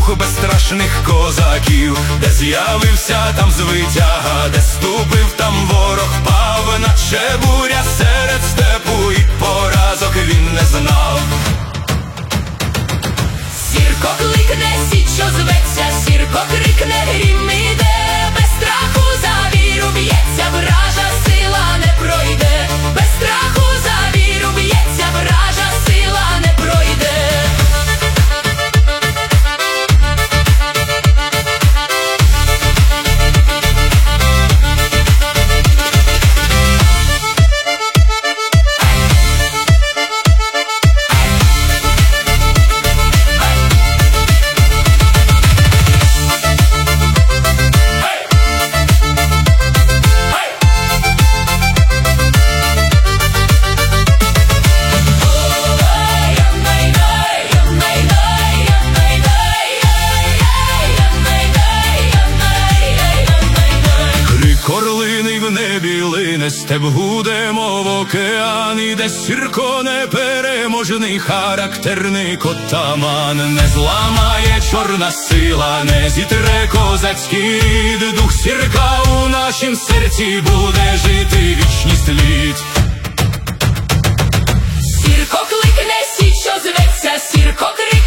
дух безстрашних козаків, де з'явився, там звитяга, де ступив, там ворог пав, наче буря серед степу, і поразок він не знав. Сірко кликне, січ, що зветься, сірко крикне, грім іде, без страху за віру б'ється, вража сила не пройде, без страху за віру б'ється, вража сила не пройде. Орлиний в небі лине, степ гуде, мов океан, іде Сірко непереможний, характерний отаман. Не зламає чорна сила, не зітре козацький рід, дух Сірка у нашім серці буде жити вічність літ. Сірко кликне, січ, що зветься, сірко крикне.